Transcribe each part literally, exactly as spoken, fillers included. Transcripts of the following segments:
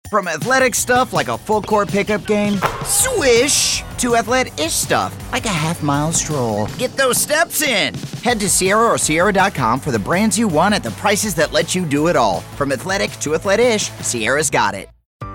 From athletic stuff like a full-court pickup game, swish, to athlete-ish stuff like a half-mile stroll. Get those steps in. Head to Sierra or Sierra dot com for the brands you want at the prices that let you do it all. From athletic to athlete-ish, Sierra's got it.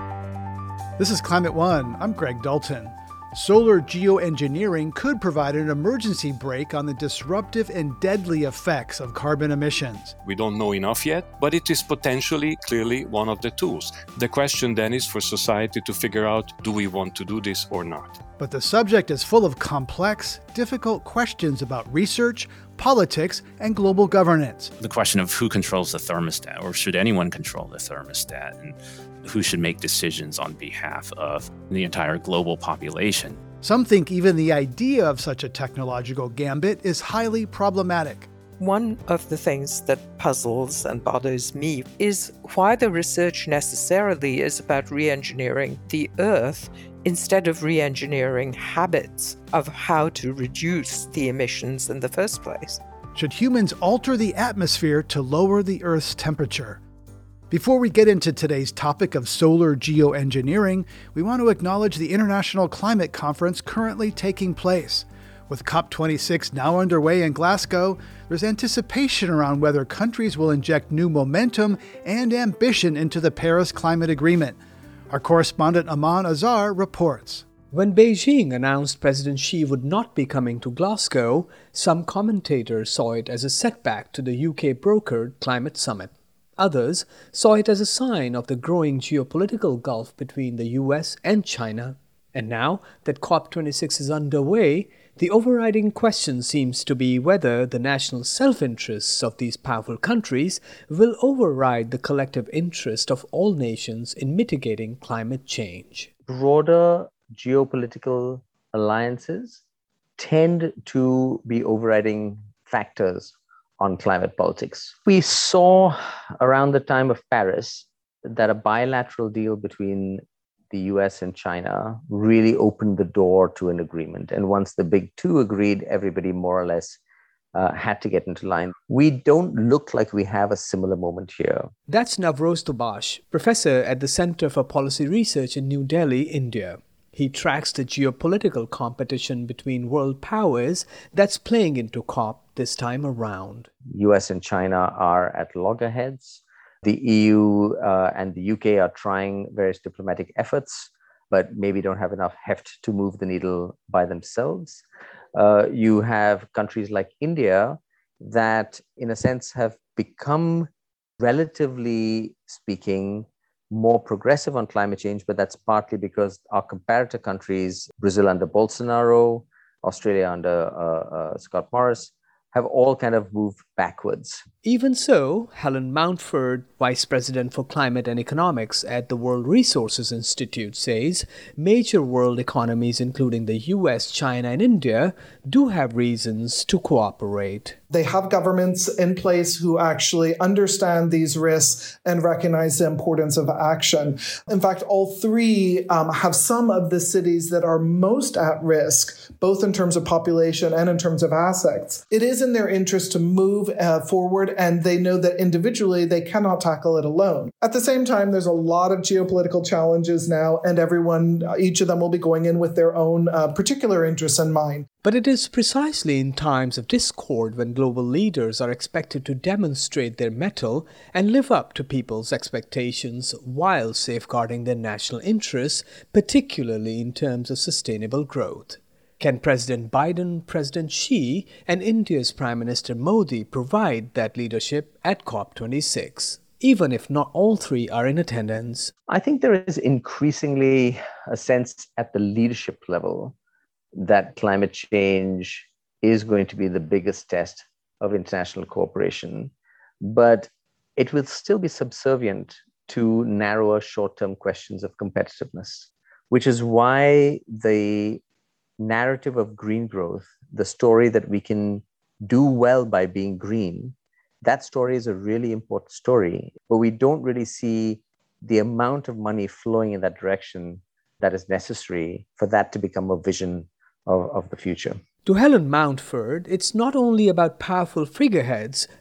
This is Climate One. I'm Greg Dalton. Solar geoengineering could provide an emergency brake on the disruptive and deadly effects of carbon emissions. We don't know enough yet, but it is potentially, clearly, one of the tools. The question then is for society to figure out, do we want to do this or not? But the subject is full of complex, difficult questions about research, politics, and global governance. The question of who controls the thermostat, or should anyone control the thermostat, and who should make decisions on behalf of the entire global population. Some think even the idea of such a technological gambit is highly problematic. One of the things that puzzles and bothers me is why the research necessarily is about re-engineering the Earth instead of re-engineering habits of how to reduce the emissions in the first place. Should humans alter the atmosphere to lower the Earth's temperature? Before we get into today's topic of solar geoengineering, we want to acknowledge the International Climate Conference currently taking place. With COP twenty-six now underway in Glasgow, there's anticipation around whether countries will inject new momentum and ambition into the Paris Climate Agreement. Our correspondent Aman Azar reports. When Beijing announced President Xi would not be coming to Glasgow, some commentators saw it as a setback to the U K-brokered climate summit. Others saw it as a sign of the growing geopolitical gulf between the U S and China. And now that COP twenty-six is underway, the overriding question seems to be whether the national self-interests of these powerful countries will override the collective interest of all nations in mitigating climate change. Broader geopolitical alliances tend to be overriding factors on climate politics. We saw around the time of Paris that a bilateral deal between the U S and China really opened the door to an agreement. And once the big two agreed, everybody more or less uh, had to get into line. We don't look like we have a similar moment here. That's Navroz Tobash, professor at the Center for Policy Research in New Delhi, India. He tracks the geopolitical competition between world powers that's playing into COP this time around. U S and China are at loggerheads. The E U uh, and the U K are trying various diplomatic efforts, but maybe don't have enough heft to move the needle by themselves. Uh, you have countries like India that, in a sense, have become, relatively speaking, more progressive on climate change, but that's partly because our comparator countries, Brazil under Bolsonaro, Australia under uh, uh, Scott Morris, have all kind of moved backwards. Even so, Helen Mountford, Vice President for Climate and Economics at the World Resources Institute, says major world economies, including the U S, China, and India, do have reasons to cooperate. They have governments in place who actually understand these risks and recognize the importance of action. In fact, all three um, have some of the cities that are most at risk, both in terms of population and in terms of assets. It is in their interest to move uh, forward, and they know that individually they cannot tackle it alone. At the same time, there's a lot of geopolitical challenges now, and everyone, each of them will be going in with their own uh, particular interests in mind. But it is precisely in times of discord when global leaders are expected to demonstrate their mettle and live up to people's expectations while safeguarding their national interests, particularly in terms of sustainable growth. Can President Biden, President Xi, and India's Prime Minister Modi provide that leadership at COP twenty-six, even if not all three are in attendance? I think there is increasingly a sense at the leadership level that climate change is going to be the biggest test of international cooperation, but it will still be subservient to narrower short-term questions of competitiveness, which is why the narrative of green growth, the story that we can do well by being green, that story is a really important story, but we don't really see the amount of money flowing in that direction that is necessary for that to become a vision of, of the future. To Helen Mountford, it's not only about powerful figureheads,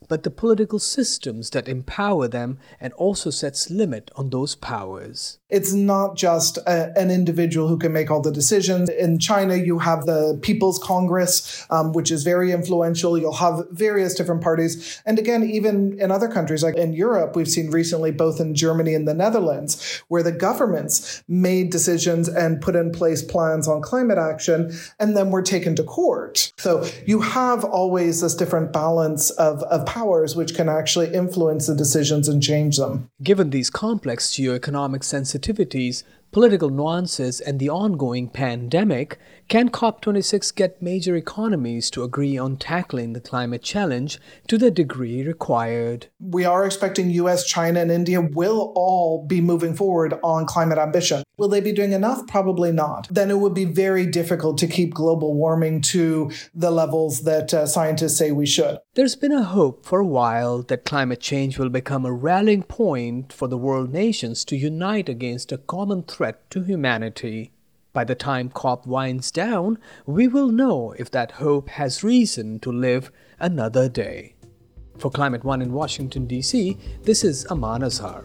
but the political systems that empower them, and also sets limit on those powers. It's not just a, an individual who can make all the decisions. In China, you have the People's Congress, um, which is very influential. You'll have various different parties. And again, even in other countries, like in Europe, we've seen recently, both in Germany and the Netherlands, where the governments made decisions and put in place plans on climate action, and then were taken to court. So you have always this different balance of, of powers, which can actually influence the decisions and change them. Given these complex geoeconomic sensitivities, political nuances, and the ongoing pandemic, can COP twenty-six get major economies to agree on tackling the climate challenge to the degree required? We are expecting U S, China, and India will all be moving forward on climate ambition. Will they be doing enough? Probably not. Then it would be very difficult to keep global warming to the levels that uh, scientists say we should. There's been a hope for a while that climate change will become a rallying point for the world nations to unite against a common threat to humanity. By the time COP winds down, we will know if that hope has reason to live another day. For Climate One in Washington, D C, this is Aman Azhar.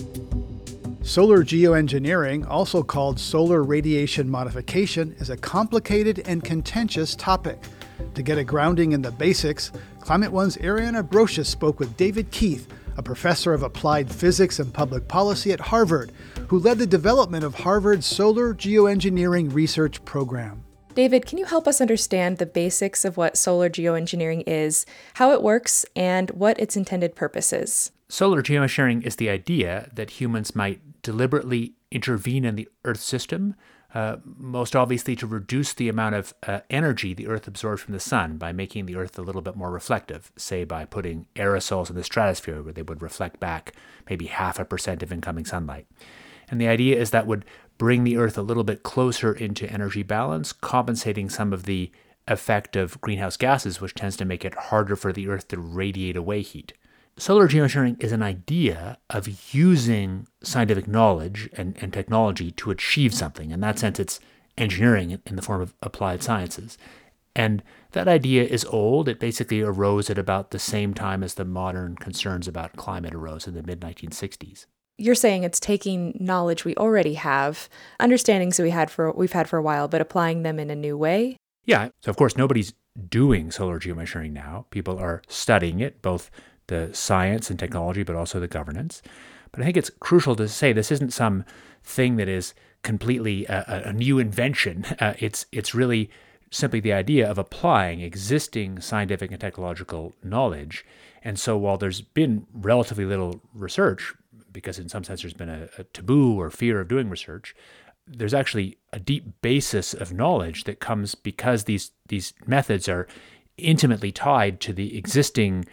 Solar geoengineering, also called solar radiation modification, is a complicated and contentious topic. To get a grounding in the basics, Climate One's Ariana Brocious spoke with David Keith, a professor of applied physics and public policy at Harvard, who led the development of Harvard's Solar Geoengineering Research Program. David, can you help us understand the basics of what solar geoengineering is, how it works, and what its intended purpose is? Solar geoengineering is the idea that humans might deliberately intervene in the Earth system, uh, most obviously to reduce the amount of uh, energy the Earth absorbs from the sun by making the Earth a little bit more reflective, say by putting aerosols in the stratosphere where they would reflect back maybe half a percent of incoming sunlight. And the idea is that would bring the Earth a little bit closer into energy balance, compensating some of the effect of greenhouse gases, which tends to make it harder for the Earth to radiate away heat. Solar geoengineering is an idea of using scientific knowledge and, and technology to achieve something. In that sense, it's engineering in the form of applied sciences. And that idea is old. It basically arose at about the same time as the modern concerns about climate arose in the mid nineteen sixties. You're saying it's taking knowledge we already have, understandings that we had for we've had for a while, but applying them in a new way? Yeah. So of course, nobody's doing solar geoengineering now. People are studying it, both the science and technology, but also the governance. But I think it's crucial to say this isn't some thing that is completely a, a new invention. Uh, it's it's really simply the idea of applying existing scientific and technological knowledge. And so while there's been relatively little research, because in some sense there's been a, a taboo or fear of doing research, there's actually a deep basis of knowledge that comes because these these methods are intimately tied to the existing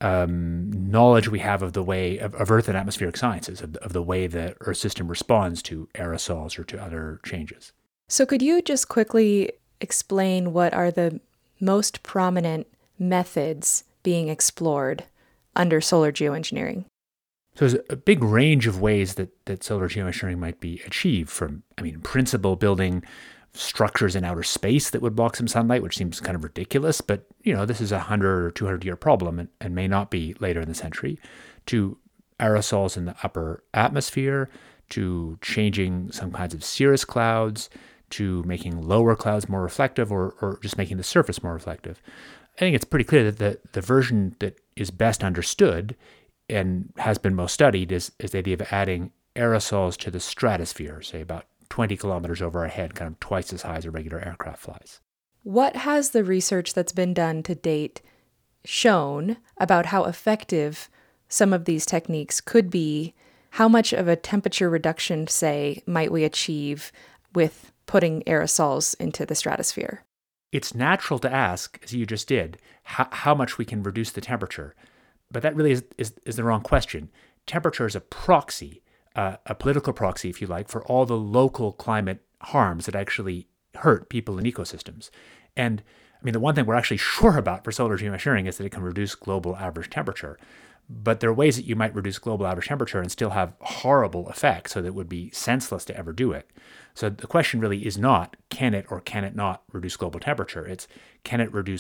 um, knowledge we have of the way of, of Earth and atmospheric sciences, of, of the way the Earth system responds to aerosols or to other changes. So could you just quickly explain what are the most prominent methods being explored under solar geoengineering? So there's a big range of ways that, that solar geoengineering might be achieved, from, I mean, in principle, building structures in outer space that would block some sunlight, which seems kind of ridiculous, but, you know, this is a one hundred or two hundred year problem and, and may not be later in the century, to aerosols in the upper atmosphere, to changing some kinds of cirrus clouds, to making lower clouds more reflective, or, or just making the surface more reflective. I think it's pretty clear that the, the version that is best understood and has been most studied is, is the idea of adding aerosols to the stratosphere, say about twenty kilometers over our head, kind of twice as high as a regular aircraft flies. What has the research that's been done to date shown about how effective some of these techniques could be? How much of a temperature reduction, say, might we achieve with putting aerosols into the stratosphere? It's natural to ask, as you just did, how, how much we can reduce the temperature. But that really is, is, is the wrong question. Temperature is a proxy, uh, a political proxy, if you like, for all the local climate harms that actually hurt people and ecosystems. And I mean, the one thing we're actually sure about for solar geoengineering is that it can reduce global average temperature. But there are ways that you might reduce global average temperature and still have horrible effects, so that it would be senseless to ever do it. So the question really is not, can it or can it not reduce global temperature? It's, can it reduce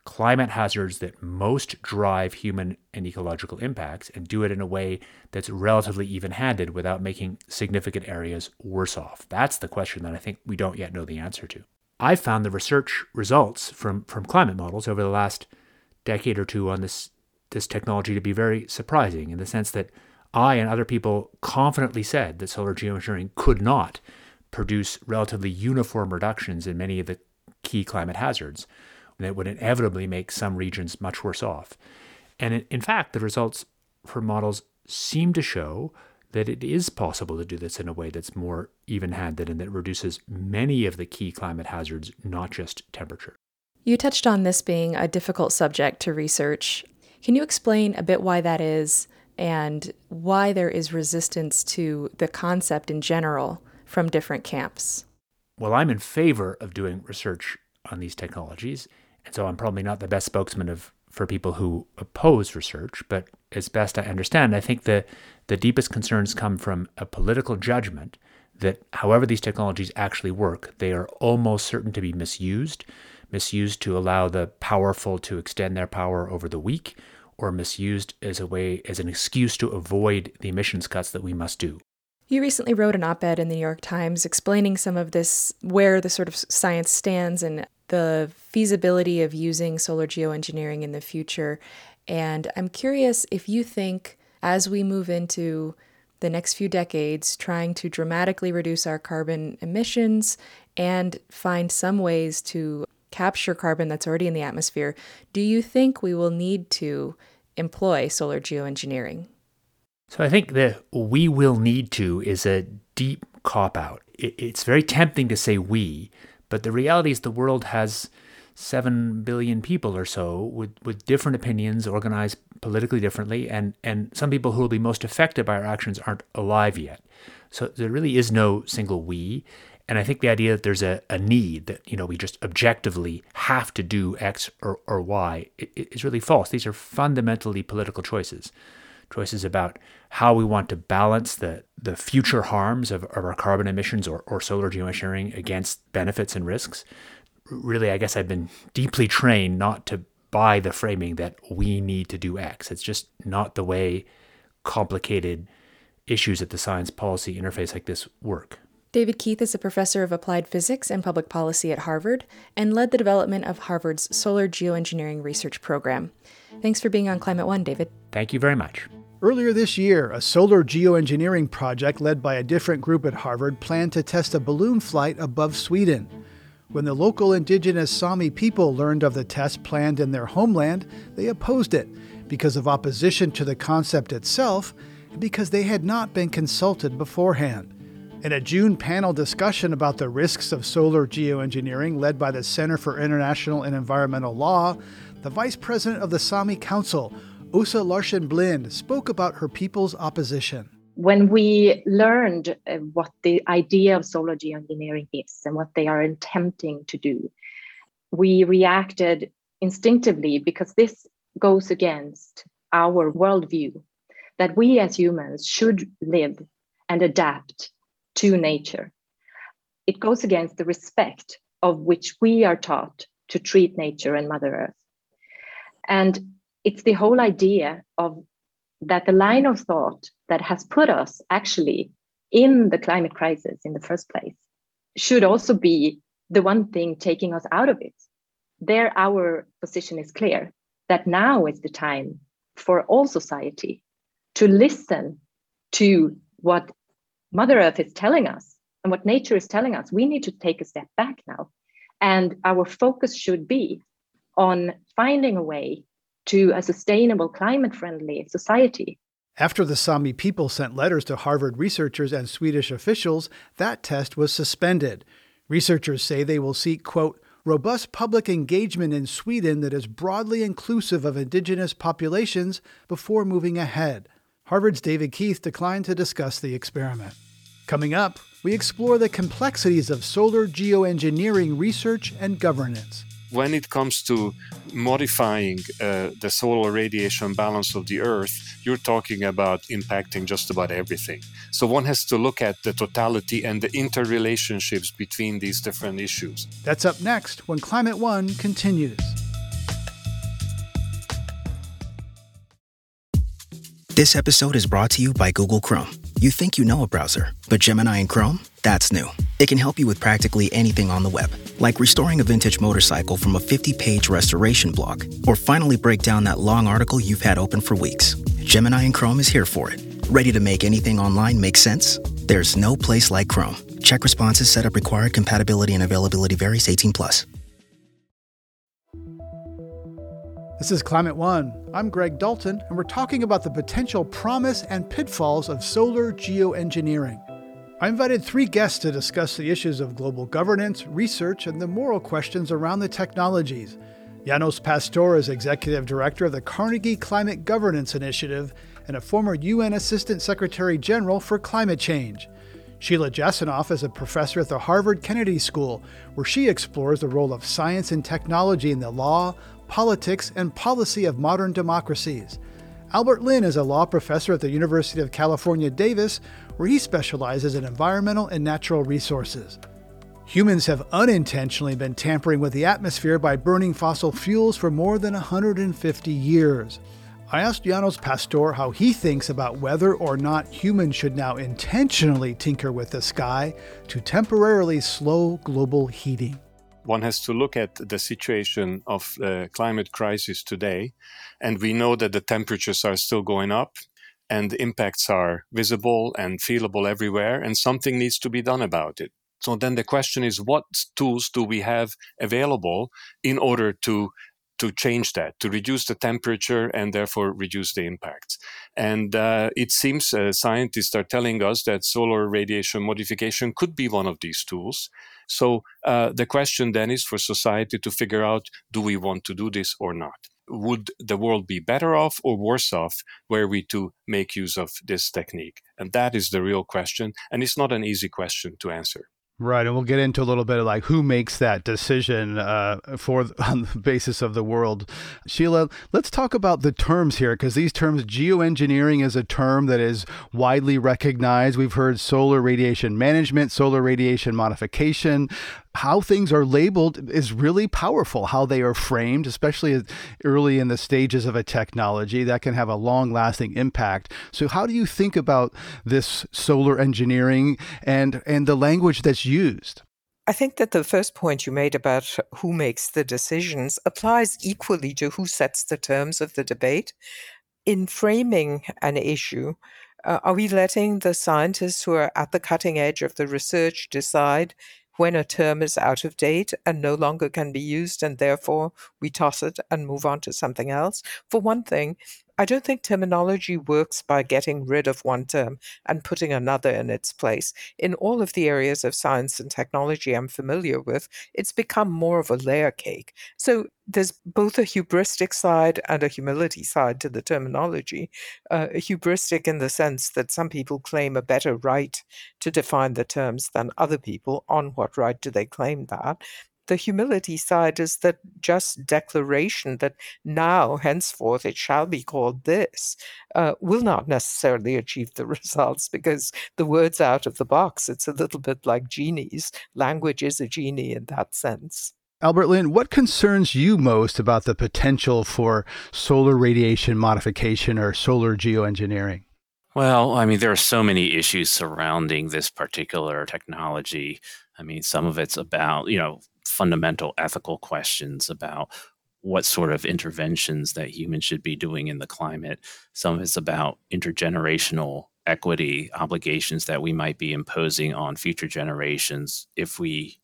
climate hazards that most drive human and ecological impacts and do it in a way that's relatively even-handed without making significant areas worse off? That's the question that I think we don't yet know the answer to. I've found the research results from, from climate models over the last decade or two on this, this technology to be very surprising, in the sense that I and other people confidently said that solar geoengineering could not produce relatively uniform reductions in many of the key climate hazards, and it would inevitably make some regions much worse off. And in, in fact, the results from models seem to show that it is possible to do this in a way that's more even-handed and that reduces many of the key climate hazards, not just temperature. You touched on this being a difficult subject to research. Can you explain a bit why that is and why there is resistance to the concept in general from different camps? Well, I'm in favor of doing research on these technologies, and so I'm probably not the best spokesman of for people who oppose research, but as best I understand, I think the, the deepest concerns come from a political judgment that however these technologies actually work, they are almost certain to be misused, misused to allow the powerful to extend their power over the weak, or misused as a way, as an excuse to avoid the emissions cuts that we must do. You recently wrote an op-ed in the New York Times explaining some of this, where the sort of science stands and the feasibility of using solar geoengineering in the future. And I'm curious if you think, as we move into the next few decades, trying to dramatically reduce our carbon emissions and find some ways to capture carbon that's already in the atmosphere, do you think we will need to employ solar geoengineering? So I think the "we will need to" is a deep cop-out. It's very tempting to say we, but the reality is the world has seven billion people or so with, with different opinions, organized politically differently, and, and some people who will be most affected by our actions aren't alive yet. So there really is no single we. And I think the idea that there's a, a need, that, you know, we just objectively have to do X or, or Y is really false. These are fundamentally political choices. Choices about how we want to balance the, the future harms of, of our carbon emissions or, or solar geoengineering against benefits and risks. Really, I guess I've been deeply trained not to buy the framing that we need to do X. It's just not the way complicated issues at the science policy interface like this work. David Keith is a professor of applied physics and public policy at Harvard and led the development of Harvard's solar geoengineering research program. Thanks for being on Climate One, David. Thank you very much. Earlier this year, a solar geoengineering project led by a different group at Harvard planned to test a balloon flight above Sweden. When the local indigenous Sami people learned of the test planned in their homeland, they opposed it because of opposition to the concept itself and because they had not been consulted beforehand. In a June panel discussion about the risks of solar geoengineering led by the Center for International and Environmental Law, the vice president of the Sami Council, Åsa Larsson Blind, spoke about her people's opposition. When we learned uh, what the idea of solar geoengineering is and what they are attempting to do, we reacted instinctively because this goes against our worldview that we as humans should live and adapt to nature. It goes against the respect of which we are taught to treat nature and Mother Earth. And it's the whole idea of that the line of thought that has put us actually in the climate crisis in the first place should also be the one thing taking us out of it. There, our position is clear that now is the time for all society to listen to what Mother Earth is telling us and what nature is telling us. We need to take a step back now. And our focus should be on finding a way to a sustainable, climate-friendly society. After the Sami people sent letters to Harvard researchers and Swedish officials, that test was suspended. Researchers say they will seek, quote, robust public engagement in Sweden that is broadly inclusive of indigenous populations before moving ahead. Harvard's David Keith declined to discuss the experiment. Coming up, we explore the complexities of solar geoengineering research and governance. When it comes to modifying uh, the solar radiation balance of the Earth, you're talking about impacting just about everything. So one has to look at the totality and the interrelationships between these different issues. That's up next when Climate One continues. This episode is brought to you by Google Chrome. You think you know a browser, but Gemini and Chrome? That's new. It can help you with practically anything on the web, like restoring a vintage motorcycle from a fifty-page restoration blog, or finally break down that long article you've had open for weeks. Gemini and Chrome is here for it. Ready to make anything online make sense? There's no place like Chrome. Check responses, setup required, compatibility and availability varies, eighteen plus. This is Climate One. I'm Greg Dalton, and we're talking about the potential promise and pitfalls of solar geoengineering. I invited three guests to discuss the issues of global governance, research, and the moral questions around the technologies. Janos Pastor is Executive Director of the Carnegie Climate Governance Initiative and a former U N Assistant Secretary General for Climate Change. Sheila Jasanoff is a professor at the Harvard Kennedy School, where she explores the role of science and technology in the law, politics, and policy of modern democracies. Albert Lin is a law professor at the University of California, Davis, where he specializes in environmental and natural resources. Humans have unintentionally been tampering with the atmosphere by burning fossil fuels for more than one hundred fifty years. I asked Janos Pastor how he thinks about whether or not humans should now intentionally tinker with the sky to temporarily slow global heating. One has to look at the situation of the climate crisis today, and we know that the temperatures are still going up, and the impacts are visible and feelable everywhere, and something needs to be done about it. So then the question is, what tools do we have available in order to to change that, to reduce the temperature and therefore reduce the impacts? And uh, it seems uh, scientists are telling us that solar radiation modification could be one of these tools. So uh, the question then is for society to figure out, do we want to do this or not? Would the world be better off or worse off were we to make use of this technique? And that is the real question. And it's not an easy question to answer. Right, and we'll get into a little bit of like who makes that decision uh, for on the basis of the world. Sheila, let's talk about the terms here, because these terms, geoengineering is a term that is widely recognized. We've heard solar radiation management, solar radiation modification. How things are labeled is really powerful, how they are framed, especially early in the stages of a technology that can have a long-lasting impact. So how do you think about this solar engineering and, and the language that's used? I think that the first point you made about who makes the decisions applies equally to who sets the terms of the debate. In framing an issue, uh, are we letting the scientists who are at the cutting edge of the research decide when a term is out of date and no longer can be used, and therefore we toss it and move on to something else? For one thing, I don't think terminology works by getting rid of one term and putting another in its place. In all of the areas of science and technology I'm familiar with, it's become more of a layer cake. So there's both a hubristic side and a humility side to the terminology. Uh, hubristic in the sense that some people claim a better right to define the terms than other people. On what right do they claim that? The humility side is that just declaration that now, henceforth, it shall be called this, uh, will not necessarily achieve the results, because the word's out of the box. It's a little bit like genies. Language is a genie in that sense. Albert Lin, what concerns you most about the potential for solar radiation modification or solar geoengineering? Well, I mean, there are so many issues surrounding this particular technology. I mean, some of it's about, you know, fundamental ethical questions about what sort of interventions that humans should be doing in the climate. Some of it's about intergenerational equity obligations that we might be imposing on future generations if we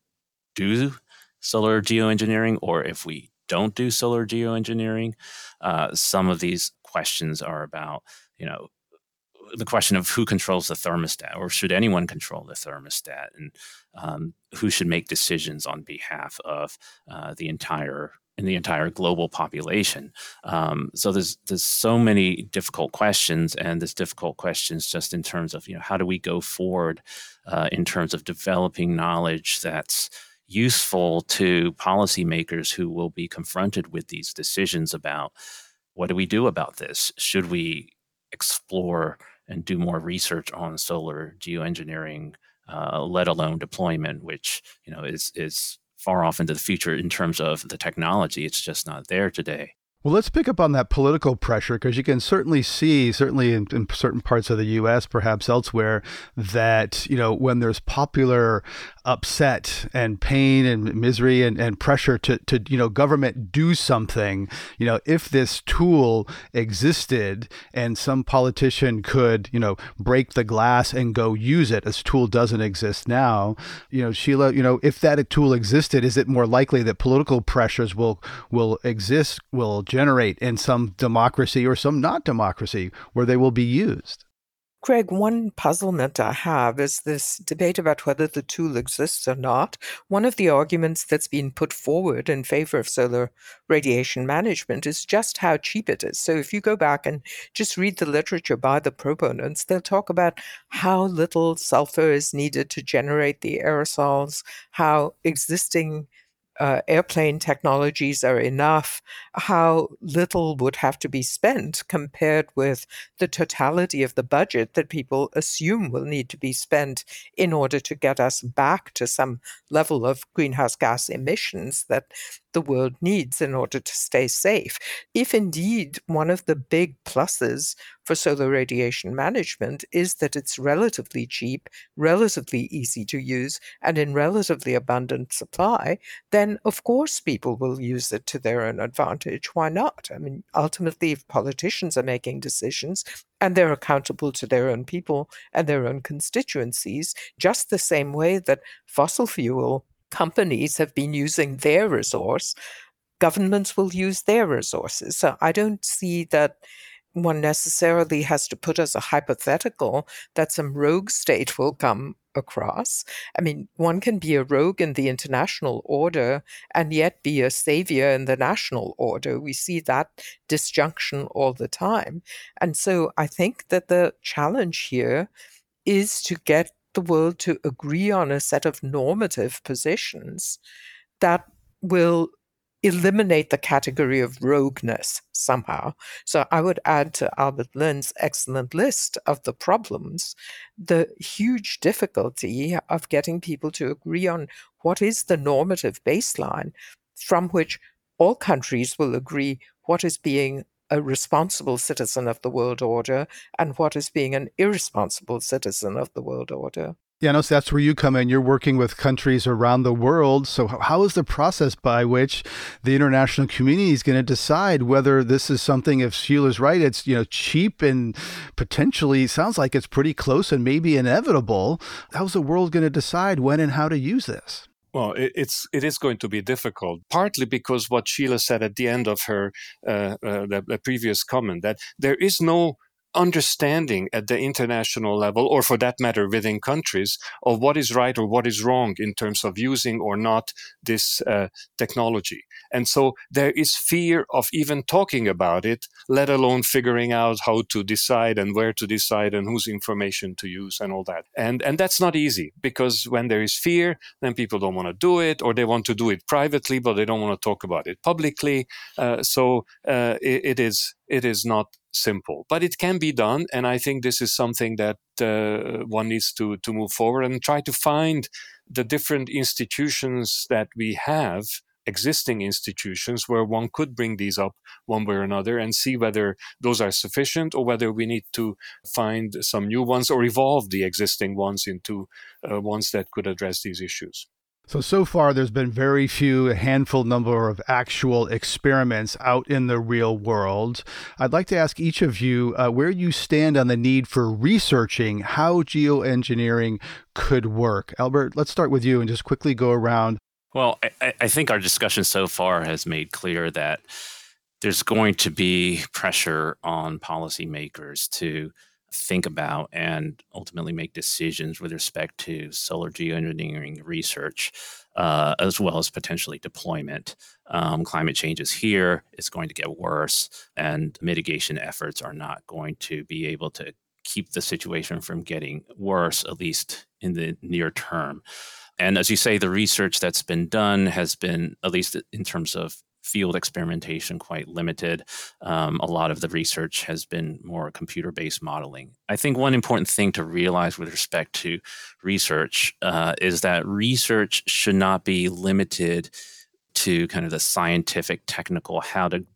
do solar geoengineering or if we don't do solar geoengineering. Uh, some of these questions are about, you know, the question of who controls the thermostat, or should anyone control the thermostat, and um, who should make decisions on behalf of uh, the entire in the entire global population. Um, so there's there's so many difficult questions, and there's difficult questions just in terms of, you know, how do we go forward uh, in terms of developing knowledge that's useful to policymakers who will be confronted with these decisions about what do we do about this? Should we explore and do more research on solar geoengineering, uh, let alone deployment, which, you know, is is far off into the future in terms of the technology. It's just not there today. Well, let's pick up on that political pressure, because you can certainly see, certainly in, in certain parts of the U S, perhaps elsewhere, that, you know, when there's popular upset and pain and misery and, and pressure to, to, you know, government do something, you know, if this tool existed and some politician could, you know, break the glass and go use it, this tool doesn't exist now, you know, Sheila, you know, if that tool existed, is it more likely that political pressures will, will exist, will generate in some democracy or some not democracy where they will be used? Greg, one puzzlement I have is this debate about whether the tool exists or not. One of the arguments that's been put forward in favor of solar radiation management is just how cheap it is. So if you go back and just read the literature by the proponents, they'll talk about how little sulfur is needed to generate the aerosols, how existing Uh, airplane technologies are enough, how little would have to be spent compared with the totality of the budget that people assume will need to be spent in order to get us back to some level of greenhouse gas emissions that the world needs in order to stay safe. If indeed one of the big pluses for solar radiation management is that it's relatively cheap, relatively easy to use, and in relatively abundant supply, then of course people will use it to their own advantage. Why not? I mean, ultimately, if politicians are making decisions and they're accountable to their own people and their own constituencies, just the same way that fossil fuel companies have been using their resource, governments will use their resources. So I don't see that one necessarily has to put as a hypothetical that some rogue state will come across. I mean, one can be a rogue in the international order and yet be a savior in the national order. We see that disjunction all the time. And so I think that the challenge here is to get the world to agree on a set of normative positions that will eliminate the category of rogueness somehow. So I would add to Albert Lin's excellent list of the problems, the huge difficulty of getting people to agree on what is the normative baseline from which all countries will agree what is being a responsible citizen of the world order and what is being an irresponsible citizen of the world order. Yeah, no, so that's where you come in. You're working with countries around the world. So how is the process by which the international community is going to decide whether this is something, if Sheila's right, it's, you know, cheap and potentially sounds like it's pretty close and maybe inevitable. How's the world going to decide when and how to use this? Well, it, it's it is going to be difficult, partly because what Sheila said at the end of her uh, uh, the, the previous comment, that there is no understanding at the international level, or for that matter within countries, of what is right or what is wrong in terms of using or not this uh, technology. And so there is fear of even talking about it, let alone figuring out how to decide and where to decide and whose information to use and all that. And and that's not easy, because when there is fear, then people don't want to do it, or they want to do it privately, but they don't want to talk about it publicly. Uh, so uh, it, it is it is not simple, but it can be done. And I think this is something that uh, one needs to, to move forward and try to find the different institutions that we have, existing institutions, where one could bring these up one way or another and see whether those are sufficient or whether we need to find some new ones or evolve the existing ones into uh, ones that could address these issues. So, so far, there's been very few, a handful number of actual experiments out in the real world. I'd like to ask each of you uh, where you stand on the need for researching how geoengineering could work. Albert, let's start with you and just quickly go around. Well, I, I think our discussion so far has made clear that there's going to be pressure on policymakers to think about and ultimately make decisions with respect to solar geoengineering research, uh, as well as potentially deployment. Um, climate change is here, it's going to get worse, and mitigation efforts are not going to be able to keep the situation from getting worse, at least in the near term. And as you say, the research that's been done has been, at least in terms of field experimentation, quite limited. Um, a lot of the research has been more computer-based modeling. I think one important thing to realize with respect to research uh, is that research should not be limited to kind of the scientific, technical, how to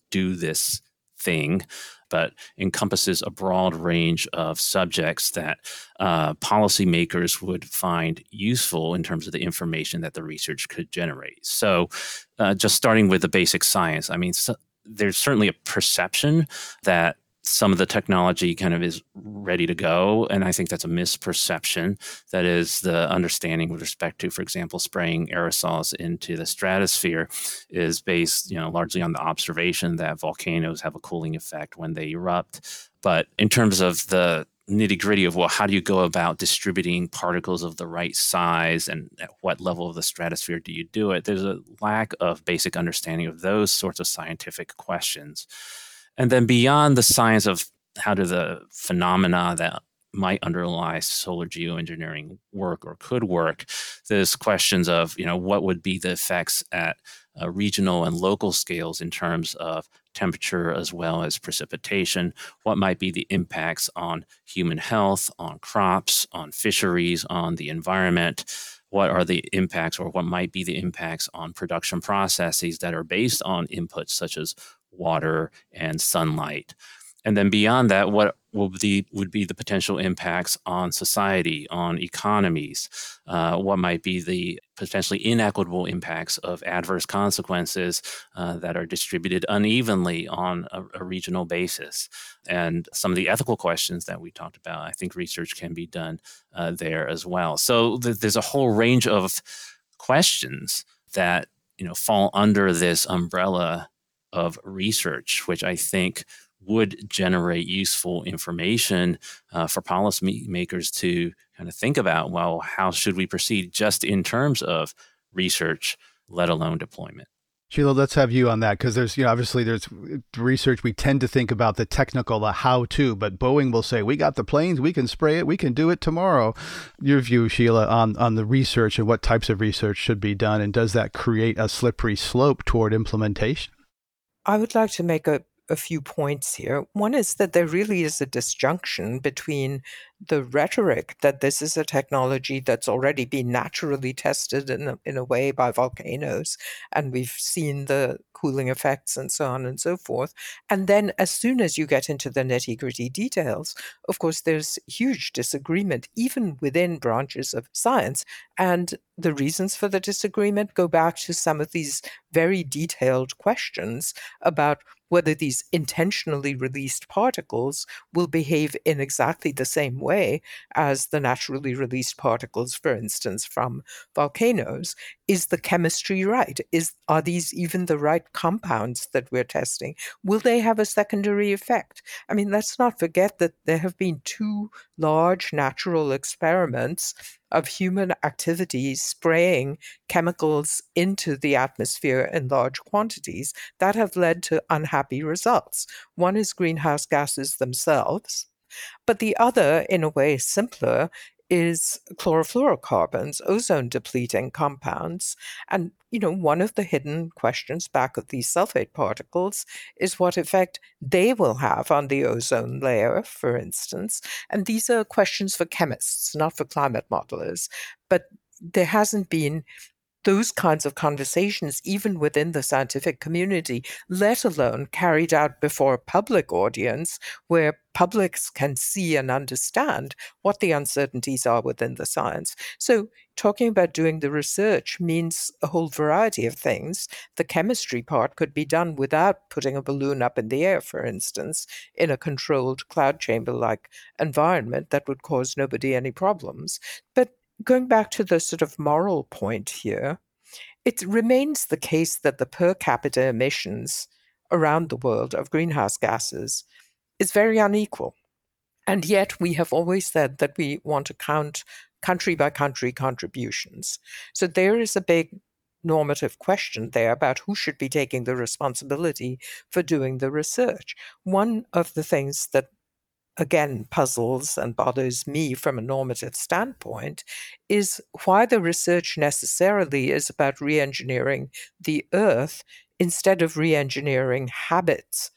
do this thing, but encompasses a broad range of subjects that uh, policymakers would find useful in terms of the information that the research could generate. So uh, just starting with the basic science, I mean, so there's certainly a perception that some of the technology kind of is ready to go. And I think that's a misperception. That is, the understanding with respect to, for example, spraying aerosols into the stratosphere is based, you know, largely on the observation that volcanoes have a cooling effect when they erupt. But in terms of the nitty gritty of, well, how do you go about distributing particles of the right size and at what level of the stratosphere do you do it? There's a lack of basic understanding of those sorts of scientific questions. And then beyond the science of how do the phenomena that might underlie solar geoengineering work or could work, there's questions of, you know, what would be the effects at uh, regional and local scales in terms of temperature as well as precipitation, what might be the impacts on human health, on crops, on fisheries, on the environment, what are the impacts or what might be the impacts on production processes that are based on inputs such as water and sunlight. And then beyond that, what will be, would be the potential impacts on society, on economies? Uh, what might be the potentially inequitable impacts of adverse consequences uh, that are distributed unevenly on a, a regional basis? And some of the ethical questions that we talked about, I think research can be done uh, there as well. So th- there's a whole range of questions that, you know, fall under this umbrella of research, which I think would generate useful information uh, for policymakers to kind of think about, well, how should we proceed just in terms of research, let alone deployment? Sheila, let's have you on that, because there's, you know, obviously there's research. We tend to think about the technical, the how to, but Boeing will say, we got the planes, we can spray it, we can do it tomorrow. Your view, Sheila, on, on the research and what types of research should be done, and does that create a slippery slope toward implementation? I would like to make a, a few points here. One is that there really is a disjunction between the rhetoric that this is a technology that's already been naturally tested in a, in a way by volcanoes, and we've seen the cooling effects and so on and so forth. And then as soon as you get into the nitty-gritty details, of course, there's huge disagreement, even within branches of science. And the reasons for the disagreement go back to some of these very detailed questions about whether these intentionally released particles will behave in exactly the same way as the naturally released particles, for instance, from volcanoes. Is the chemistry right? Is, are these even the right compounds that we're testing? Will they have a secondary effect? I mean, let's not forget that there have been two large natural experiments of human activities spraying chemicals into the atmosphere in large quantities that have led to unhappy results. One is greenhouse gases themselves, but the other, in a way simpler, is chlorofluorocarbons, ozone-depleting compounds. And, you know, one of the hidden questions back of these sulfate particles is what effect they will have on the ozone layer, for instance. And these are questions for chemists, not for climate modelers. But there hasn't been those kinds of conversations, even within the scientific community, let alone carried out before a public audience where publics can see and understand what the uncertainties are within the science. So talking about doing the research means a whole variety of things. The chemistry part could be done without putting a balloon up in the air, for instance, in a controlled cloud chamber-like environment that would cause nobody any problems. But going back to the sort of moral point here, it remains the case that the per capita emissions around the world of greenhouse gases is very unequal. And yet we have always said that we want to count country by country contributions. So there is a big normative question there about who should be taking the responsibility for doing the research. One of the things that again puzzles and bothers me from a normative standpoint is why the research necessarily is about re-engineering the Earth instead of re-engineering habits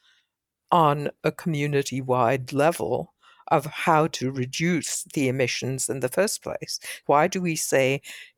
on a community-wide level of how to reduce the emissions in the first place. Why do we say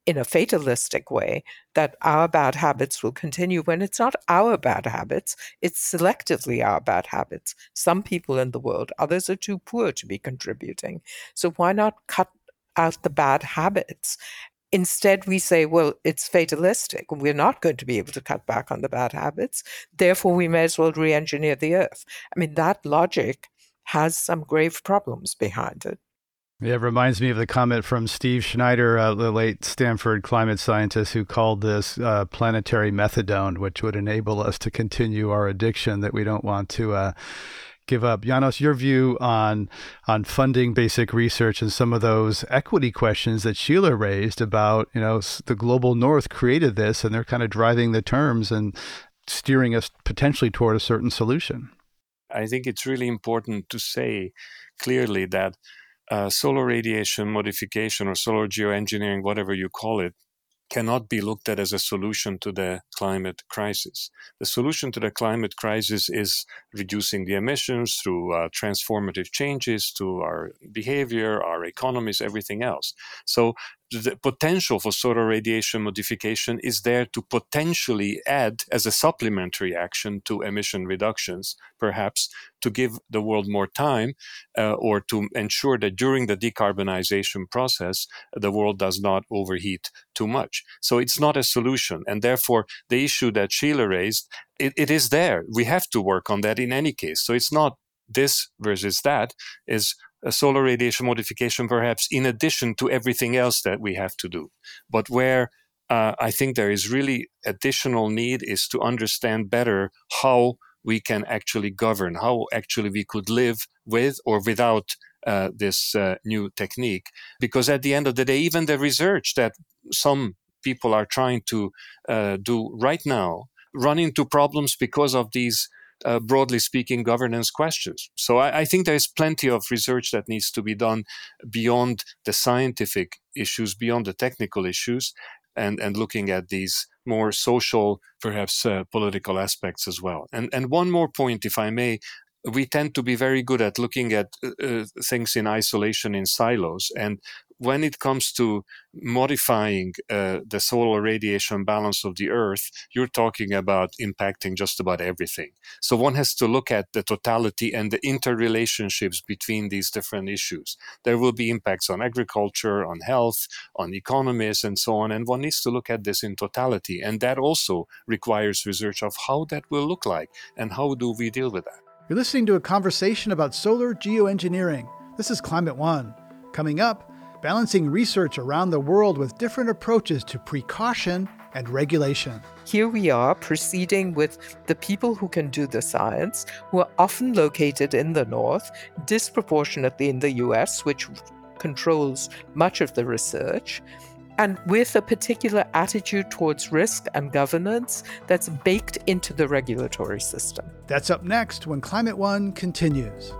in a fatalistic way that our bad habits will continue when it's not our bad habits, it's selectively our bad habits. Some people in the world, others are too poor to be contributing. So why not cut out the bad habits? Instead, we say, well, it's fatalistic. We're not going to be able to cut back on the bad habits. Therefore, we may as well re-engineer the earth. I mean, that logic has some grave problems behind it. Yeah, it reminds me of the comment from Steve Schneider, uh, the late Stanford climate scientist, who called this uh, planetary methadone, which would enable us to continue our addiction that we don't want to uh, give up. Janos, your view on on funding basic research and some of those equity questions that Sheila raised about, you know, the global north created this and they're kind of driving the terms and steering us potentially toward a certain solution. I think it's really important to say clearly that uh, solar radiation modification or solar geoengineering, whatever you call it, cannot be looked at as a solution to the climate crisis. The solution to the climate crisis is reducing the emissions through uh, transformative changes to our behavior, our economies, everything else. So the potential for solar radiation modification is there to potentially add as a supplementary action to emission reductions, perhaps to give the world more time uh, or to ensure that during the decarbonization process, the world does not overheat too much. So it's not a solution. And therefore, the issue that Sheila raised, it, it is there. We have to work on that in any case. So it's not this versus that, is a solar radiation modification perhaps in addition to everything else that we have to do. But where uh, I think there is really additional need is to understand better how we can actually govern, how actually we could live with or without uh, this uh, new technique. Because at the end of the day, even the research that some people are trying to uh, do right now run into problems because of these Uh, broadly speaking, governance questions. So I, I think there is plenty of research that needs to be done beyond the scientific issues, beyond the technical issues, and, and looking at these more social, perhaps uh, political aspects as well. And, and one more point, if I may, we tend to be very good at looking at uh, things in isolation, in silos. And when it comes to modifying uh, the solar radiation balance of the Earth, you're talking about impacting just about everything. So one has to look at the totality and the interrelationships between these different issues. There will be impacts on agriculture, on health, on economies, and so on. And one needs to look at this in totality. And that also requires research of how that will look like and how do we deal with that. You're listening to a conversation about solar geoengineering. This is Climate One. Coming up, balancing research around the world with different approaches to precaution and regulation. Here we are proceeding with the people who can do the science, who are often located in the north, disproportionately in the U S, which controls much of the research, and with a particular attitude towards risk and governance that's baked into the regulatory system. That's up next when Climate One continues.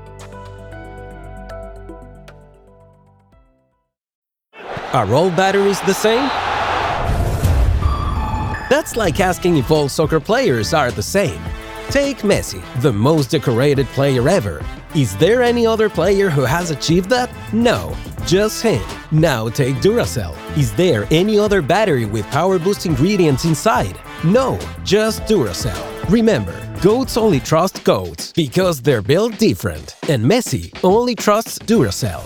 Are all batteries the same? That's like asking if all soccer players are the same. Take Messi, the most decorated player ever. Is there any other player who has achieved that? No, just him. Now take Duracell. Is there any other battery with power boost ingredients inside? No, just Duracell. Remember, goats only trust goats because they're built different. And Messi only trusts Duracell.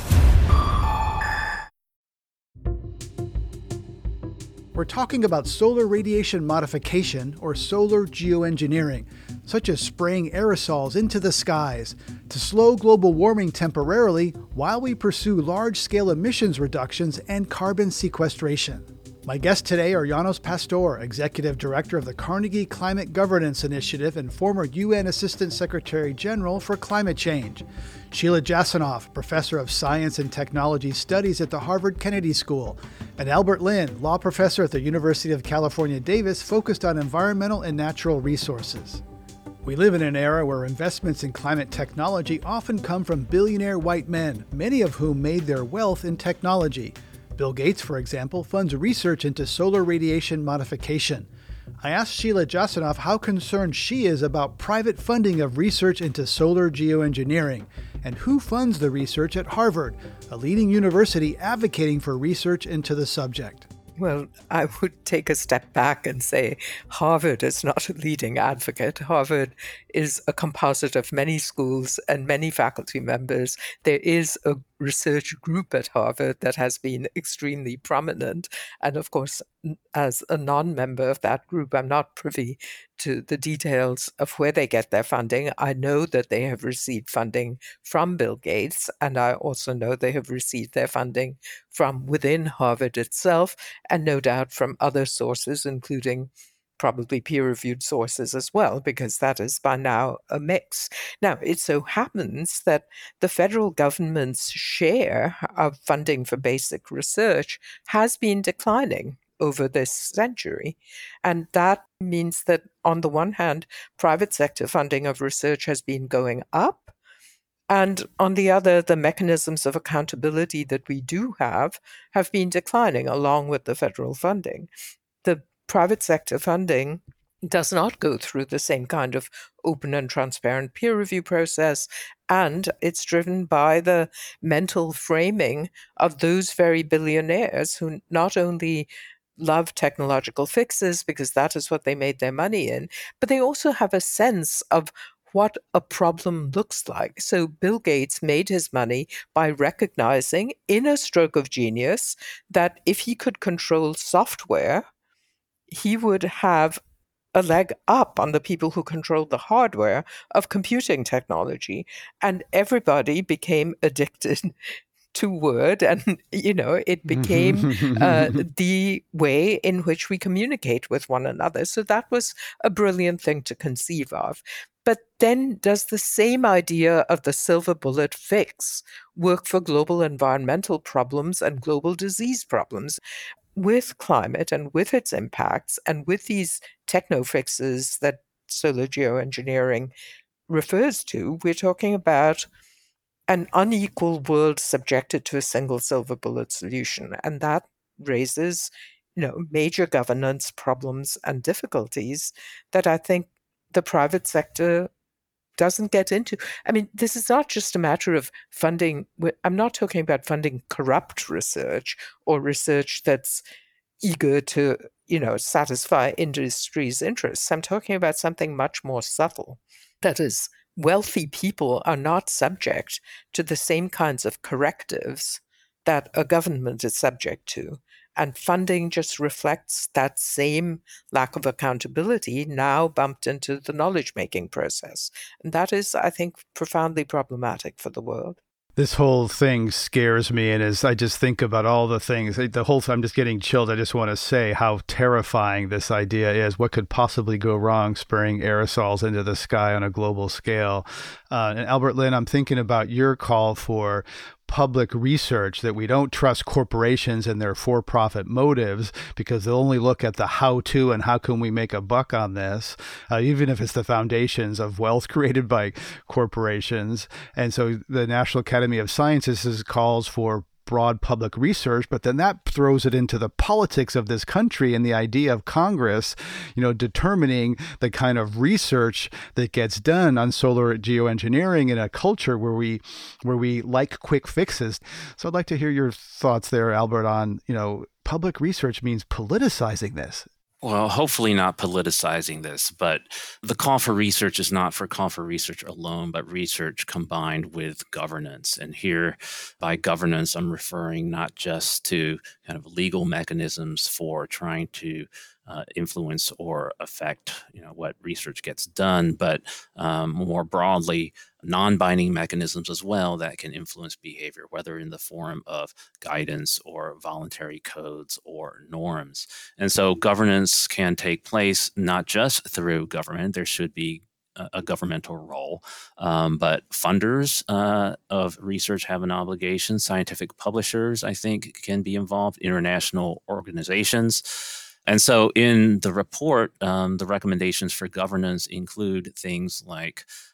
We're talking about solar radiation modification or solar geoengineering, such as spraying aerosols into the skies to slow global warming temporarily while we pursue large-scale emissions reductions and carbon sequestration. My guests today are Janos Pastor, Executive Director of the Carnegie Climate Governance Initiative and former U N Assistant Secretary General for Climate Change; Sheila Jasanoff, Professor of Science and Technology Studies at the Harvard Kennedy School; and Albert Lin, Law Professor at the University of California, Davis, focused on environmental and natural resources. We live in an era where investments in climate technology often come from billionaire white men, many of whom made their wealth in technology. Bill Gates, for example, funds research into solar radiation modification. I asked Sheila Jasanoff how concerned she is about private funding of research into solar geoengineering, and who funds the research at Harvard, a leading university advocating for research into the subject. Well, I would take a step back and say Harvard is not a leading advocate. Harvard is a composite of many schools and many faculty members. There is a research group at Harvard that has been extremely prominent. And of course, as a non-member of that group, I'm not privy to the details of where they get their funding. I know that they have received funding from Bill Gates, and I also know they have received their funding from within Harvard itself, and no doubt from other sources, including probably peer-reviewed sources as well, because that is by now a mix. Now, it so happens that the federal government's share of funding for basic research has been declining over this century. And that means that, on the one hand, private sector funding of research has been going up, and on the other, the mechanisms of accountability that we do have have been declining along with the federal funding. The private sector funding does not go through the same kind of open and transparent peer review process, and it's driven by the mental framing of those very billionaires who not only love technological fixes because that is what they made their money in, but they also have a sense of what a problem looks like. So Bill Gates made his money by recognizing in a stroke of genius that if he could control software, he would have a leg up on the people who controlled the hardware of computing technology. And everybody became addicted to Word, and, you know, it became uh, the way in which we communicate with one another. So that was a brilliant thing to conceive of. But then does the same idea of the silver bullet fix work for global environmental problems and global disease problems? With climate and with its impacts and with these techno fixes that solar geoengineering refers to, we're talking about an unequal world subjected to a single silver bullet solution. And that raises, you know, major governance problems and difficulties that I think the private sector doesn't get into. I mean, this is not just a matter of funding. I'm not talking about funding corrupt research or research that's eager to, you know, satisfy industry's interests. I'm talking about something much more subtle. That is, wealthy people are not subject to the same kinds of correctives that a government is subject to. And funding just reflects that same lack of accountability now bumped into the knowledge-making process. And that is, I think, profoundly problematic for the world. This whole thing scares me, and as I just think about all the things, the whole I'm just getting chilled. I just want to say how terrifying this idea is. What could possibly go wrong spraying aerosols into the sky on a global scale? Uh, and Albert Lin, I'm thinking about your call for public research, that we don't trust corporations and their for-profit motives because they'll only look at the how-to and how can we make a buck on this, uh, even if it's the foundations of wealth created by corporations. And so the National Academy of Sciences calls for broad public research, but then that throws it into the politics of this country and the idea of Congress, you know, determining the kind of research that gets done on solar geoengineering in a culture where we where we like quick fixes. So I'd like to hear your thoughts there, Albert, on, you know, public research means politicizing this. Well, hopefully not politicizing this, but the call for research is not for call for research alone, but research combined with governance. And here, by governance, I'm referring not just to kind of legal mechanisms for trying to uh, influence or affect, you know, what research gets done, but um, more broadly, non-binding mechanisms as well that can influence behavior, whether in the form of guidance or voluntary codes or norms. And so governance can take place not just through government. There should be a, a governmental role, um, but funders uh, of research have an obligation. Scientific publishers, I think, can be involved, international organizations. And so in the report, um, the recommendations for governance include things like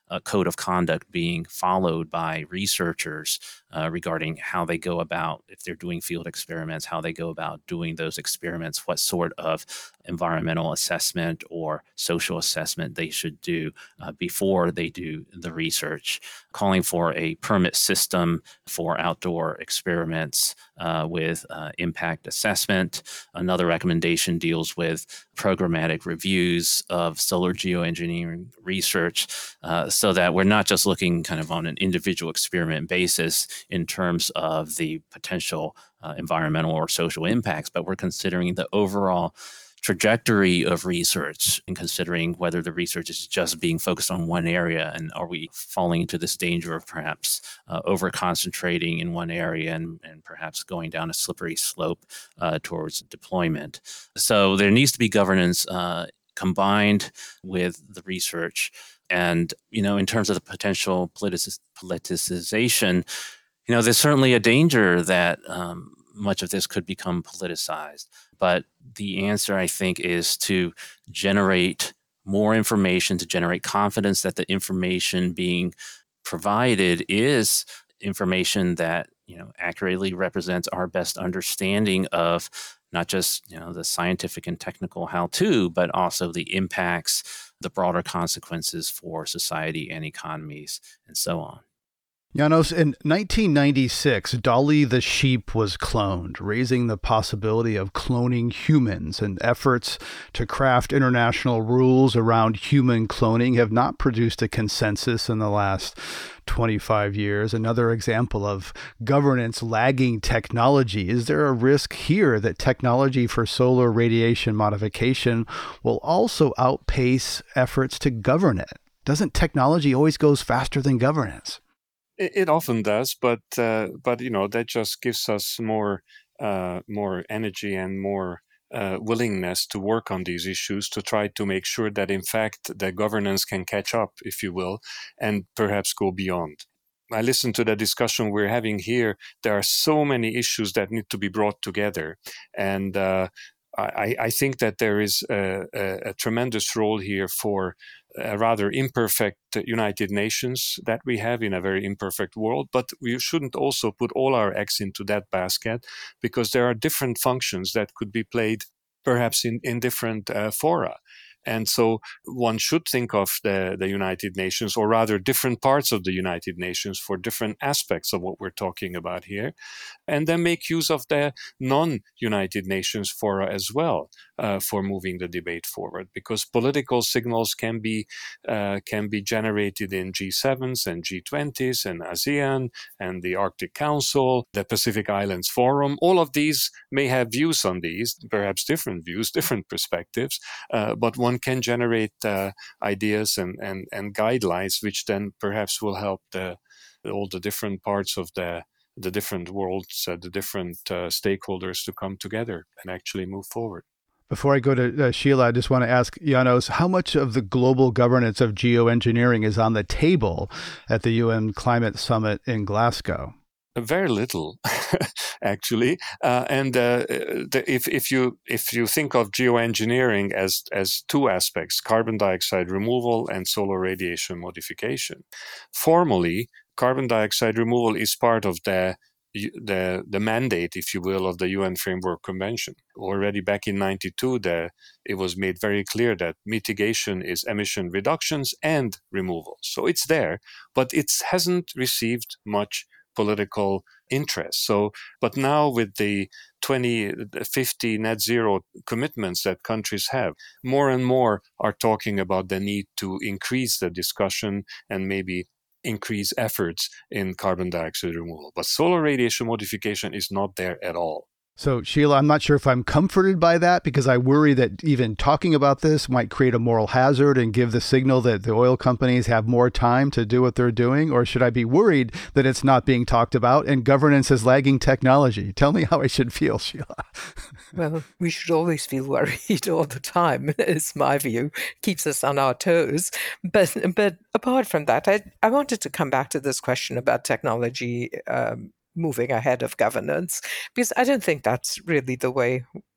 a code of conduct being followed by researchers uh, regarding how they go about, if they're doing field experiments, how they go about doing those experiments, what sort of environmental assessment or social assessment they should do uh, before they do the research, calling for a permit system for outdoor experiments uh, with uh, impact assessment. Another recommendation deals with programmatic reviews of solar geoengineering research uh, so that we're not just looking kind of on an individual experiment basis in terms of the potential uh, environmental or social impacts, but we're considering the overall trajectory of research and considering whether the research is just being focused on one area, and are we falling into this danger of perhaps uh, over concentrating in one area and, and perhaps going down a slippery slope uh, towards deployment. So there needs to be governance uh, combined with the research. And, you know, in terms of the potential politic- politicization, you know, there's certainly a danger that um, much of this could become politicized. But the answer, I think, is to generate more information, to generate confidence that the information being provided is information that, you know, accurately represents our best understanding of not just, you know, the scientific and technical how-to, but also the impacts, the broader consequences for society and economies, and so on. Janos, in nineteen ninety-six, Dolly the sheep was cloned, raising the possibility of cloning humans, and efforts to craft international rules around human cloning have not produced a consensus in the last twenty-five years. Another example of governance lagging technology. Is there a risk here that technology for solar radiation modification will also outpace efforts to govern it? Doesn't technology always goes faster than governance? It often does, but uh, but you know that just gives us more uh, more energy and more uh, willingness to work on these issues to try to make sure that in fact the governance can catch up, if you will, and perhaps go beyond. I listen to the discussion we're having here. There are so many issues that need to be brought together, and uh, I, I think that there is a, a, a tremendous role here for a rather imperfect United Nations that we have in a very imperfect world, but we shouldn't also put all our eggs into that basket, because there are different functions that could be played perhaps in, in different uh, fora. And so one should think of the, the United Nations, or rather different parts of the United Nations, for different aspects of what we're talking about here, and then make use of the non-United Nations fora as well uh, for moving the debate forward. Because political signals can be uh, can be generated in G sevens and G twenties and ASEAN and the Arctic Council, the Pacific Islands Forum. All of these may have views on these, perhaps different views, different perspectives, uh, but one can generate uh, ideas and, and, and guidelines, which then perhaps will help the, all the different parts of the the different worlds, uh, the different uh, stakeholders to come together and actually move forward. Before I go to uh, Sheila, I just want to ask Janos, how much of the global governance of geoengineering is on the table at the U N Climate Summit in Glasgow? Very little, actually, uh, and uh, the, if if you if you think of geoengineering as as two aspects, carbon dioxide removal and solar radiation modification, formally, carbon dioxide removal is part of the the the mandate, if you will, of the U N Framework Convention. Already back in ninety-two, the, it was made very clear that mitigation is emission reductions and removal. So it's there, but it hasn't received much political interest. So, but now with the twenty fifty net zero commitments that countries have, more and more are talking about the need to increase the discussion and maybe increase efforts in carbon dioxide removal. But solar radiation modification is not there at all. So, Sheila, I'm not sure if I'm comforted by that, because I worry that even talking about this might create a moral hazard and give the signal that the oil companies have more time to do what they're doing. Or should I be worried that it's not being talked about and governance is lagging technology? Tell me how I should feel, Sheila. Well, we should always feel worried all the time, is my view. Keeps us on our toes. But but apart from that, I, I wanted to come back to this question about technology um, moving ahead of governance, because I don't think that's really the way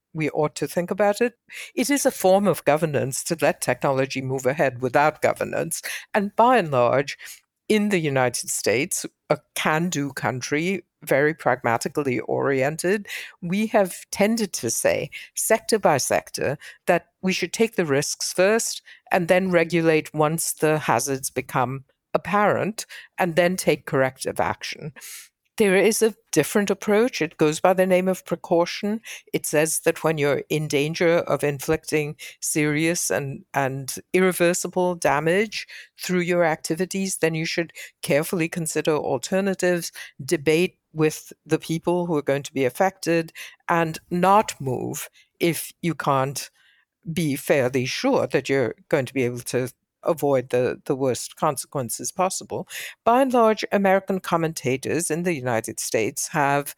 we ought to think about it. It is a form of governance to let technology move ahead without governance. And by and large, in the United States, a can-do country, very pragmatically oriented, we have tended to say, sector by sector, that we should take the risks first and then regulate once the hazards become apparent, and then take corrective action. There is a different approach. It goes by the name of precaution. It says that when you're in danger of inflicting serious and, and irreversible damage through your activities, then you should carefully consider alternatives, debate with the people who are going to be affected, and not move if you can't be fairly sure that you're going to be able to avoid the, the worst consequences possible. By and large, American commentators in the United States have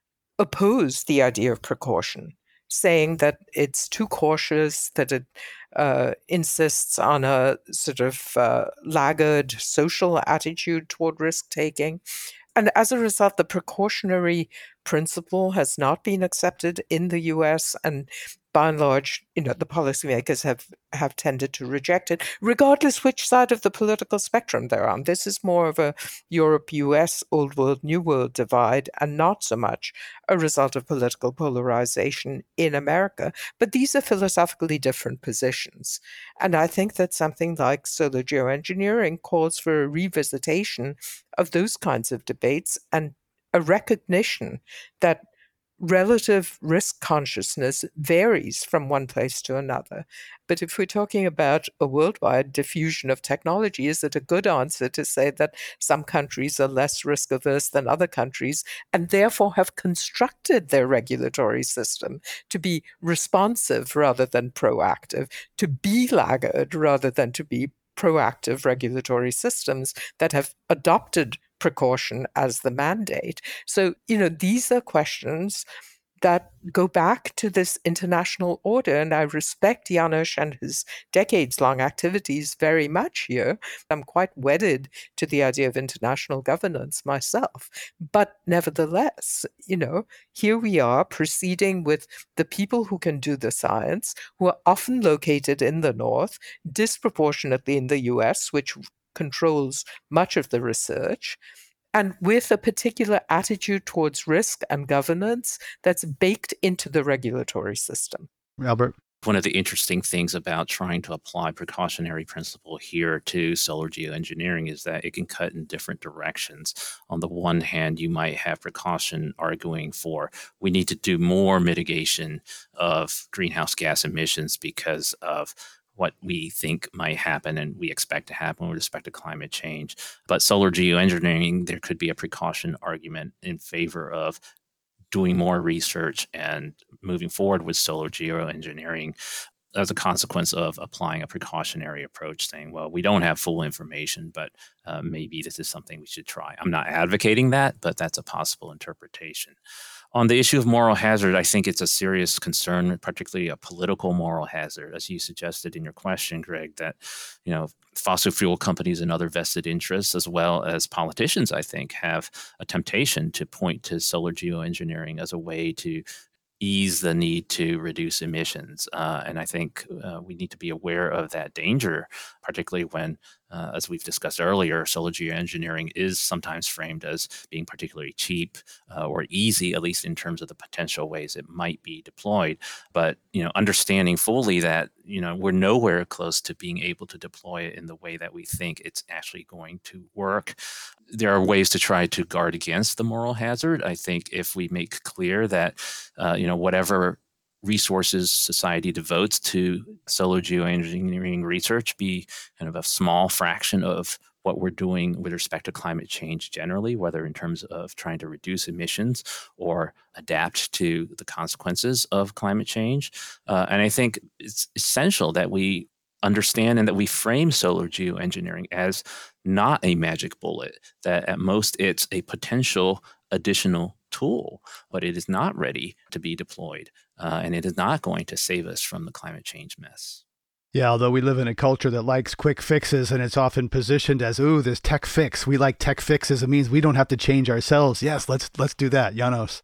opposed the idea of precaution, saying that it's too cautious, that it uh, insists on a sort of uh, laggard social attitude toward risk-taking. And as a result, the precautionary principle has not been accepted in the U S, and by and large, you know, the policymakers have, have tended to reject it, regardless which side of the political spectrum they're on. This is more of a Europe-U S, Old World, New World divide, and not so much a result of political polarization in America. But these are philosophically different positions. And I think that something like solar geoengineering calls for a revisitation of those kinds of debates and a recognition that relative risk consciousness varies from one place to another. But if we're talking about a worldwide diffusion of technology, is it a good answer to say that some countries are less risk averse than other countries and therefore have constructed their regulatory system to be responsive rather than proactive, to be laggard rather than to be proactive regulatory systems that have adopted precaution as the mandate? So, you know, these are questions that go back to this international order. And I respect János and his decades-long activities very much here. I'm quite wedded to the idea of international governance myself. But nevertheless, you know, here we are proceeding with the people who can do the science, who are often located in the North, disproportionately in the U S, which controls much of the research, and with a particular attitude towards risk and governance that's baked into the regulatory system. Albert? One of the interesting things about trying to apply precautionary principle here to solar geoengineering is that it can cut in different directions. On the one hand, you might have precaution arguing for we need to do more mitigation of greenhouse gas emissions because of what we think might happen and we expect to happen with respect to climate change. But solar geoengineering, there could be a precaution argument in favor of doing more research and moving forward with solar geoengineering as a consequence of applying a precautionary approach, saying, well, we don't have full information, but uh, maybe this is something we should try. I'm not advocating that, but that's a possible interpretation. On the issue of moral hazard, I think it's a serious concern, particularly a political moral hazard, as you suggested in your question, Greg, that, you know, fossil fuel companies and other vested interests, as well as politicians, I think, have a temptation to point to solar geoengineering as a way to ease the need to reduce emissions. Uh, and I think uh, we need to be aware of that danger, particularly when, uh, as we've discussed earlier, solar geoengineering is sometimes framed as being particularly cheap uh, or easy, at least in terms of the potential ways it might be deployed. But, you know, understanding fully that, you know, we're nowhere close to being able to deploy it in the way that we think it's actually going to work. There are ways to try to guard against the moral hazard. I think if we make clear that, uh, you know, whatever resources society devotes to solar geoengineering research be kind of a small fraction of what we're doing with respect to climate change generally, whether in terms of trying to reduce emissions or adapt to the consequences of climate change. Uh, and I think it's essential that we understand and that we frame solar geoengineering as not a magic bullet, that at most it's a potential additional tool, but it is not ready to be deployed, uh, and it is not going to save us from the climate change mess. Yeah, although we live in a culture that likes quick fixes, and it's often positioned as, ooh, this tech fix. We like tech fixes. It means we don't have to change ourselves. Yes, let's let's do that. János.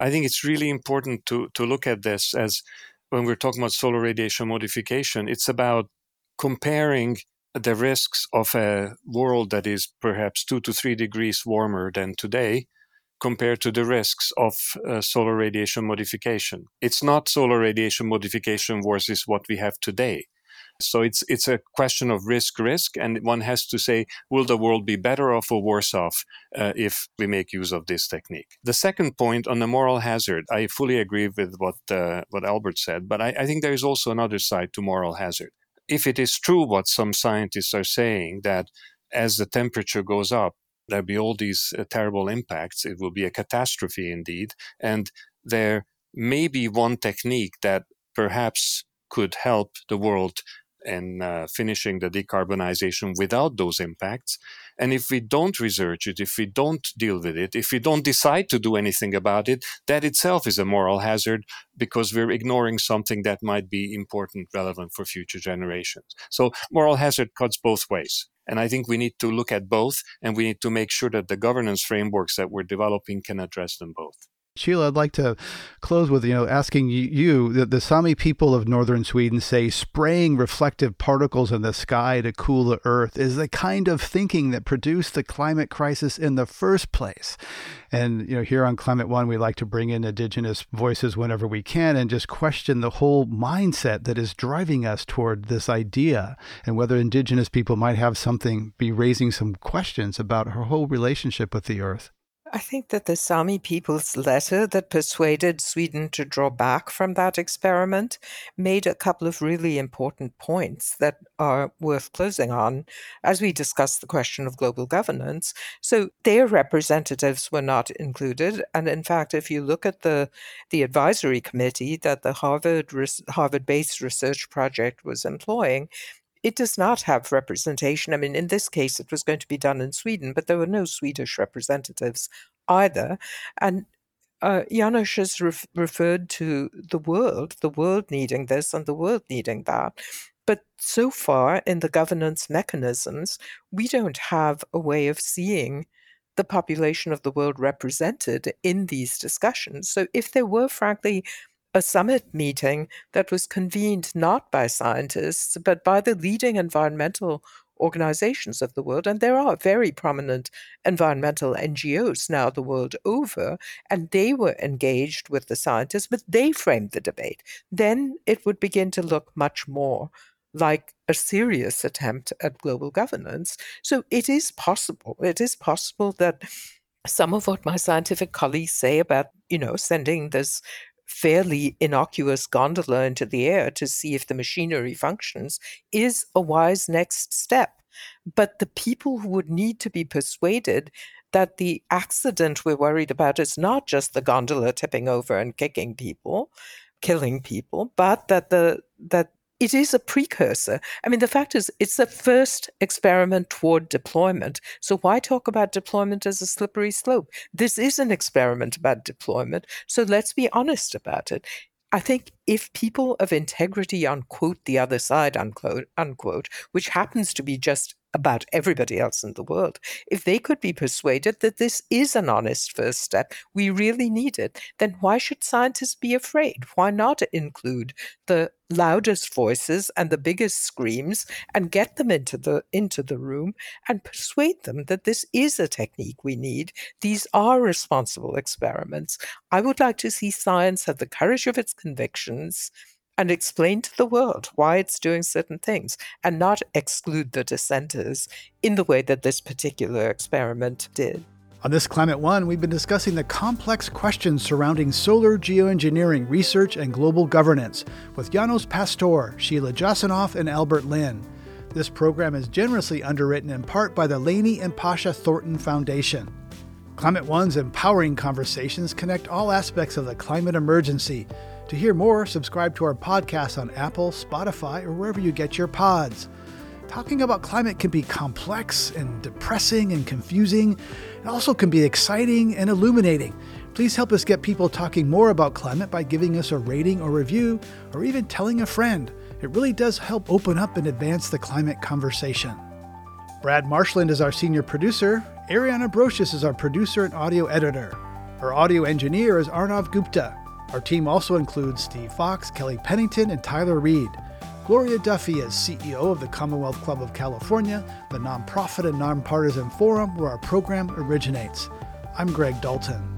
I think it's really important to, to look at this as when we're talking about solar radiation modification, it's about comparing the risks of a world that is perhaps two to three degrees warmer than today compared to the risks of uh, solar radiation modification. It's not solar radiation modification versus what we have today. So it's it's a question of risk, risk, and one has to say, will the world be better off or worse off uh, if we make use of this technique? The second point on the moral hazard, I fully agree with what uh, what Albert said, but I, I think there is also another side to moral hazard. If it is true what some scientists are saying, that as the temperature goes up, there'll be all these uh, terrible impacts, it will be a catastrophe indeed, and there may be one technique that perhaps could help the world in uh, finishing the decarbonization without those impacts. And if we don't research it, if we don't deal with it, if we don't decide to do anything about it, that itself is a moral hazard because we're ignoring something that might be important, relevant for future generations. So moral hazard cuts both ways. And I think we need to look at both, and we need to make sure that the governance frameworks that we're developing can address them both. Sheila, I'd like to close with, you know, asking you, the, the Sami people of northern Sweden say spraying reflective particles in the sky to cool the earth is the kind of thinking that produced the climate crisis in the first place. And, you know, here on Climate One, we like to bring in Indigenous voices whenever we can and just question the whole mindset that is driving us toward this idea, and whether Indigenous people might have something, be raising some questions about her whole relationship with the earth. I think that the Sami people's letter that persuaded Sweden to draw back from that experiment made a couple of really important points that are worth closing on as we discuss the question of global governance. So their representatives were not included. And in fact, if you look at the, the advisory committee that the Harvard, Harvard-based research project was employing, it does not have representation. I mean, in this case, it was going to be done in Sweden, but there were no Swedish representatives either. And uh, Janos has ref- referred to the world, the world needing this and the world needing that. But so far in the governance mechanisms, we don't have a way of seeing the population of the world represented in these discussions. So if there were, frankly, a summit meeting that was convened not by scientists, but by the leading environmental organizations of the world. And there are very prominent environmental N G Os now the world over, and they were engaged with the scientists, but they framed the debate. Then it would begin to look much more like a serious attempt at global governance. So it is possible. It is possible that some of what my scientific colleagues say about, you know, sending this fairly innocuous gondola into the air to see if the machinery functions is a wise next step. But the people who would need to be persuaded that the accident we're worried about is not just the gondola tipping over and kicking people, killing people, but that the that it is a precursor. I mean, the fact is, it's the first experiment toward deployment. So why talk about deployment as a slippery slope? This is an experiment about deployment. So let's be honest about it. I think if people of integrity, unquote, the other side, unquote, unquote, which happens to be just about everybody else in the world, if they could be persuaded that this is an honest first step, we really need it, then why should scientists be afraid? Why not include the loudest voices and the biggest screams and get them into the into the room and persuade them that this is a technique we need? These are responsible experiments. I would like to see science have the courage of its convictions and explain to the world why it's doing certain things, and not exclude the dissenters in the way that this particular experiment did. On this Climate One, we've been discussing the complex questions surrounding solar geoengineering research and global governance with Janos Pastor, Sheila Jasanoff, and Albert Lin. This program is generously underwritten in part by the Laney and Pasha Thornton Foundation. Climate One's empowering conversations connect all aspects of the climate emergency. To hear more, subscribe to our podcast on Apple, Spotify, or wherever you get your pods. Talking about climate can be complex and depressing and confusing. It also can be exciting and illuminating. Please help us get people talking more about climate by giving us a rating or review, or even telling a friend. It really does help open up and advance the climate conversation. Brad Marshland is our senior producer. Ariana Brocious is our producer and audio editor. Our audio engineer is Arnav Gupta. Our team also includes Steve Fox, Kelly Pennington, and Tyler Reed. Gloria Duffy is C E O of the Commonwealth Club of California, the nonprofit and nonpartisan forum where our program originates. I'm Greg Dalton.